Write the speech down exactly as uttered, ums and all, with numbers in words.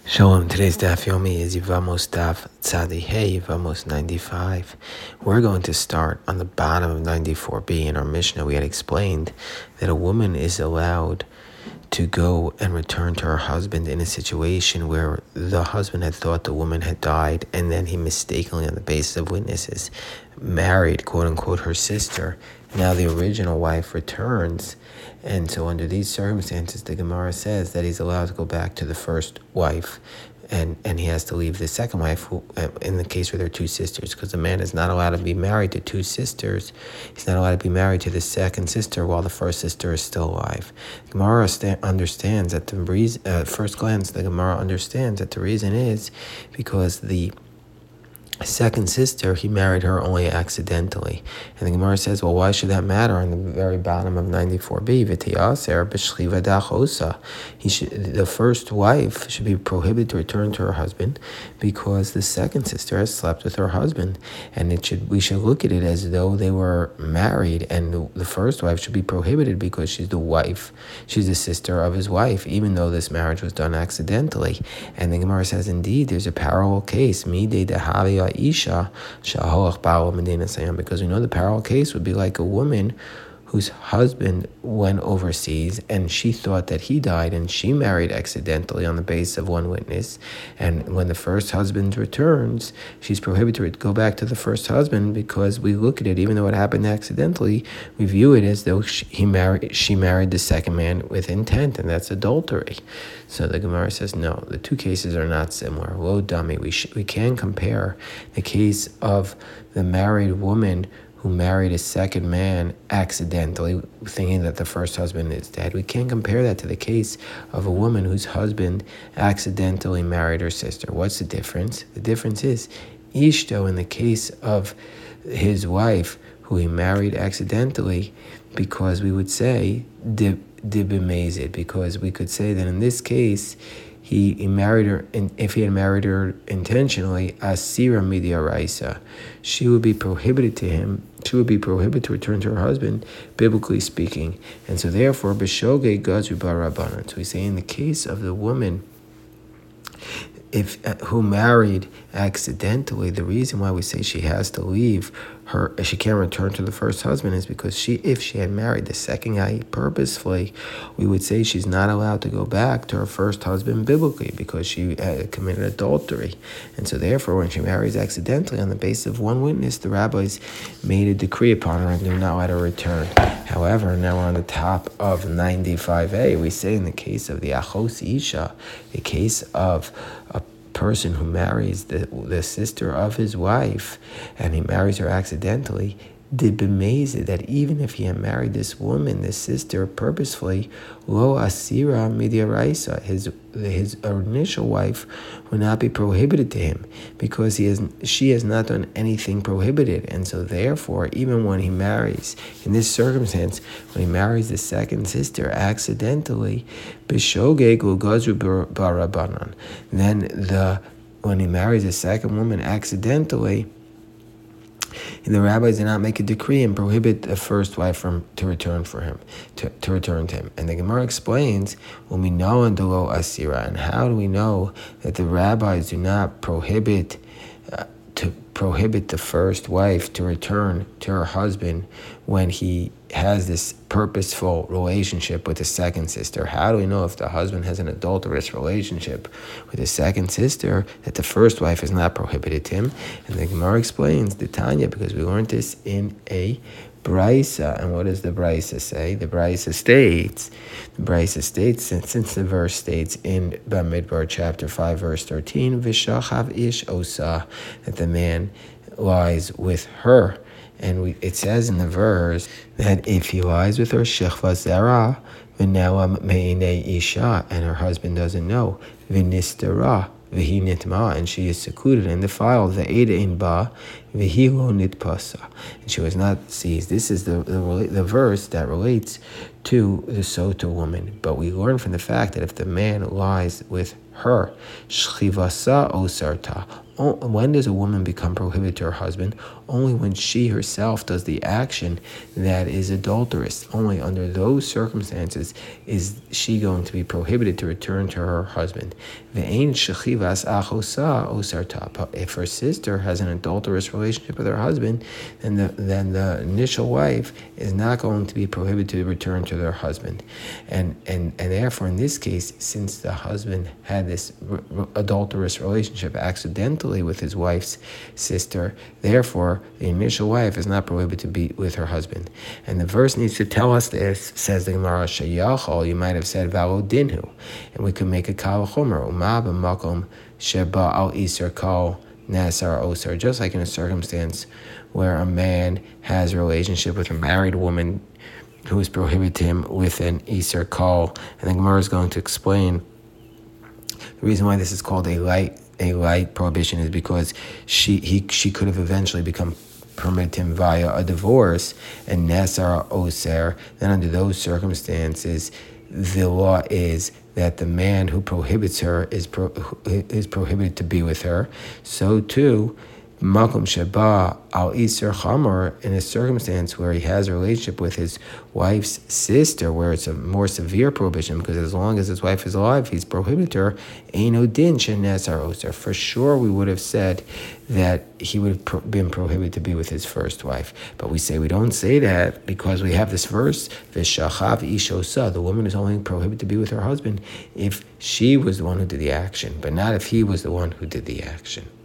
Shalom, today's Daf Yomi is Yivamos Daf Tzadi Hey, Yivamos ninety-five. We're going to start on the bottom of ninety-four b. In our Mishnah, we had explained that a woman is allowed to go and return to her husband in a situation where the husband had thought the woman had died, and then he mistakenly, on the basis of witnesses, married, quote-unquote, her sister. Now the original wife returns, and so under these circumstances, the Gemara says that he's allowed to go back to the first wife, and, and he has to leave the second wife, who, uh, in the case where there are two sisters, because a man is not allowed to be married to two sisters. He's not allowed to be married to the second sister while the first sister is still alive. The Gemara sta- understands that the reason, uh, first glance, the Gemara understands that the reason is because the second sister, he married her only accidentally. And the Gemara says, well, why should that matter? On the very bottom of ninety-four b, he should, the first wife should be prohibited to return to her husband because the second sister has slept with her husband. And it should we should look at it as though they were married, and the, the first wife should be prohibited because she's the wife, she's the sister of his wife, even though this marriage was done accidentally. And the Gemara says, indeed, there's a parallel case, Isha because we know the parallel case would be like a woman whose husband went overseas and she thought that he died and she married accidentally on the basis of one witness, and when the first husband returns, she's prohibited to go back to the first husband because we look at it, even though it happened accidentally, we view it as though she, he married she married the second man with intent, and that's adultery. So the Gemara says no, the two cases are not similar. Lo dummy, we sh- we can compare the case of the married woman who married a second man accidentally, thinking that the first husband is dead. We can't compare that to the case of a woman whose husband accidentally married her sister. What's the difference? The difference is, Ishto, in the case of his wife, who he married accidentally, because we would say, dibimezid, because we could say that in this case, He, he married her, and if he had married her intentionally, asira midiaraisa, she would be prohibited to him. She would be prohibited to return to her husband, biblically speaking. And so, therefore, b'shogeg gazru barabanan. So we say in the case of the woman, if uh, who married accidentally, the reason why we say she has to leave her, she can't return to the first husband, is because she, if she had married the second guy purposefully, we would say she's not allowed to go back to her first husband biblically because she had committed adultery. And so therefore, when she marries accidentally on the basis of one witness, the rabbis made a decree upon her and they're not allowed to return. However, now we're on the top of ninety-five a, we say in the case of the achos isha, the case of a person who marries the the sister of his wife, and he marries her accidentally, did bemazed that even if he had married this woman, this sister, purposefully, lo asira midiaraisa, his his initial wife would not be prohibited to him because he has she has not done anything prohibited. And so therefore, even when he marries, in this circumstance, when he marries the second sister accidentally, b'shogeg ugazru barabanan, then the when he marries the second woman accidentally, the rabbis did not make a decree and prohibit the first wife from to return for him, to, to return to him. And the Gemara explains, when we know in Dolo Asira, and how do we know that the rabbis do not prohibit uh, to prohibit the first wife to return to her husband when he has this purposeful relationship with the second sister? How do we know if the husband has an adulterous relationship with the second sister that the first wife is not prohibited to him? And the Gemara explains the Tanya, because we learned this in a Braisa. And what does the Braisa say? The Braisa states, the Braisa states, since, since the verse states in Bamidbar chapter five, verse thirteen, Vishachav ish osa, that the man lies with her. And we, it says in the verse that if he lies with her, shechva zera, v'nela me'inei isha, and her husband doesn't know, v'nistera, v'hi nitma, and she is secluded and defiled, v'eda in ba, v'hilo nitpasa, and she was not seized. This is the, the the verse that relates to the sota woman. But we learn from the fact that if the man lies with her, shchivasa osarta. When does a woman become prohibited to her husband? Only when she herself does the action that is adulterous. Only under those circumstances is she going to be prohibited to return to her husband. If her sister has an adulterous relationship with her husband, then the, then the initial wife is not going to be prohibited to return to their husband. And, and, and therefore, in this case, since the husband had this r- r- adulterous relationship accidentally with his wife's sister, therefore the initial wife is not prohibited to be with her husband. And the verse needs to tell us this. Says the Gemara, Sheyachol, you might have said valo dinhu, and we could make a kal chomer uma b'makom sheba al iser kal nasar osar, just like in a circumstance where a man has a relationship with a married woman who is prohibited to him with an iser kal. And the Gemara is going to explain the reason why this is called a light a light prohibition is because she he she could have eventually become permitted him via a divorce, and Nasar Oser. Then under those circumstances, the law is that the man who prohibits her is pro, is prohibited to be with her. So too, Makom Sheba al Iser Chamor, in a circumstance where he has a relationship with his wife's sister, where it's a more severe prohibition, because as long as his wife is alive, he's prohibited her. Eino din shenesar oser. For sure, we would have said that he would have pro- been prohibited to be with his first wife. But we say we don't say that because we have this verse, V'shachav ishosa. The woman is only prohibited to be with her husband if she was the one who did the action, but not if he was the one who did the action.